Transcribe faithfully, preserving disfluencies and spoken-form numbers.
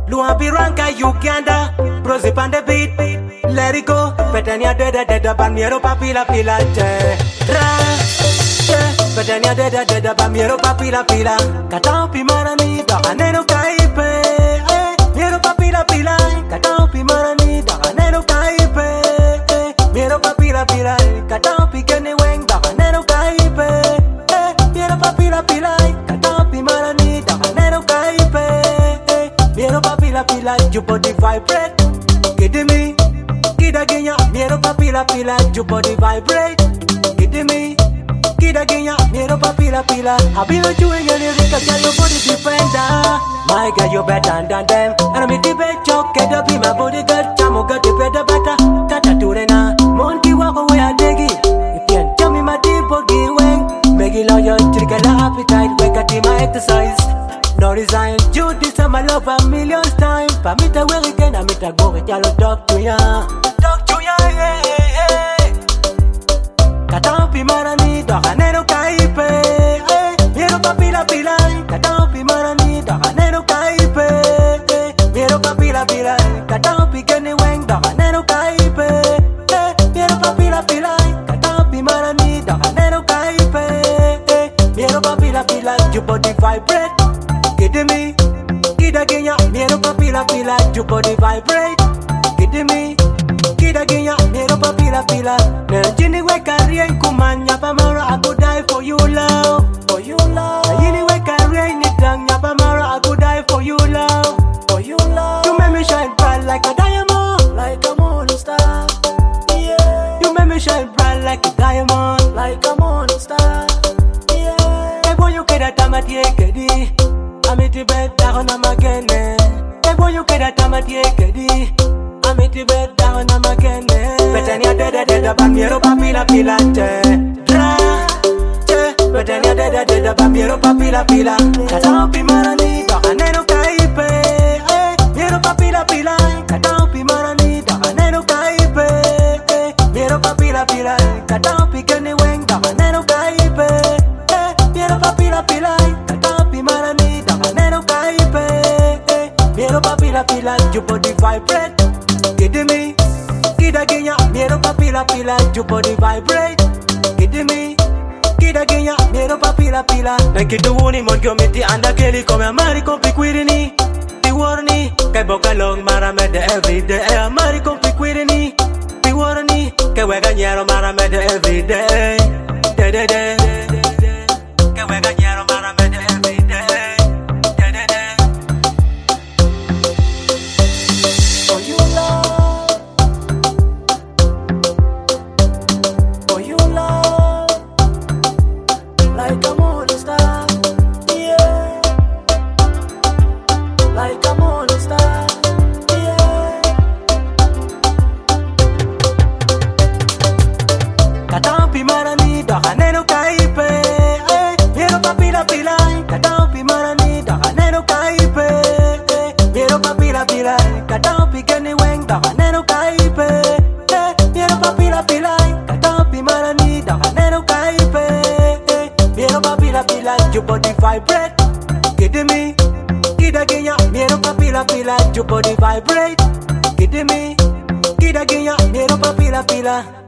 Luambiranka Uganda, Bros on the beat, let it go. Petania deda deda bamiero papila pila te ra te. Petania deda deda bamiero papila pila. Kataupi marani dakanero kaipe. Miero papila pila. Kataupi marani dakanero kaipe. Miero papila pila. Kataupi kene weng dakanero kaipe. Miero papila pila. Kataupi marani dakanero kaipe. Miero papila pila. Your body vibrate. Get me. Kida ginya, miero papila pila, your body vibrate. Get me. Kida ginya, miero papila pila. I be with you in your lyric, I got your body defender. My girl, you better than them. And I'm in the bed, choke, get up in my body, girl. Chamo got the better better. Tata turena, monkey walk away, I dig it. If you can tell me my deep body wing, make it loyal, trigger the appetite, wake up in my exercise. No resign, you this time I love a million times. But me the way again, I meet a go with yellow talk to ya. Talk to ya, yeah, yeah, yeah. Kataupi marani, dakanero kaipe. Miero papila pila. Kataupi marani, dakanero kaipe. Miero papila pila. Kataupi kene weng, dakanero kaipe. Miero papila pila. Kataupi marani, dakanero kaipe. Miero papila pila. Your body vibrate. Get me, kida ginya, miero papila pila, your body vibrate. Get me, kida ginya, miero papila pila. Najini weka rien kumanya pamara, I could die for you love, for you love. Najini weka rien nitanya pamara, I could die for you love, for you love. You make me shine bright like a diamond, like a morning star. Yeah. You make me shine bright like a diamond, like a morning star. Yeah. Hey boy, you get a tamati ekedi. I'm in the bed down, I'm again. Hey boy, you get a tamati ekedi. I'm in the bed down, I'm again. Petania deda deda bamiero papila pila te ra te. Petania deda deda bamiero papila pila. Kataupi marani dakanero kaipe. Miero papila pila. Kataupi marani dakanero kaipe. Miero papila pila. Kataupi kene weng dakanero kaipe. Miero papila pila. Kataupi marani dakanero kaipe. Miero papila pila. Your body vibrate. Get me. Kida ginya, miero papila pila, your body vibrate. Get me. Kida ginya, miero papila pila. Like it do ni mon committee anda keli come amari kompi quirini. Ti warni, kai boka long mara mede every day. Amari kompi quirini. Ti warni, kai wega nyero mara mede every day. De de de. Kai wega nyero mara mede every day. De de de. For you love. Like a morning star, yeah. Like a morning star, yeah. Kataupi marani dakanero kaipe. Miero papila pila. Kataupi marani dakanero kaipe. Miero papila pila. Kataupi kene weng dakanero kaipe. Miero papila pila. Kataupi marani dakanero kaipe. Miero papila pila, your body vibrate. Get me, kida ginya, miero papila pila, your body vibrate. Get me, kida ginya, miero papila pila.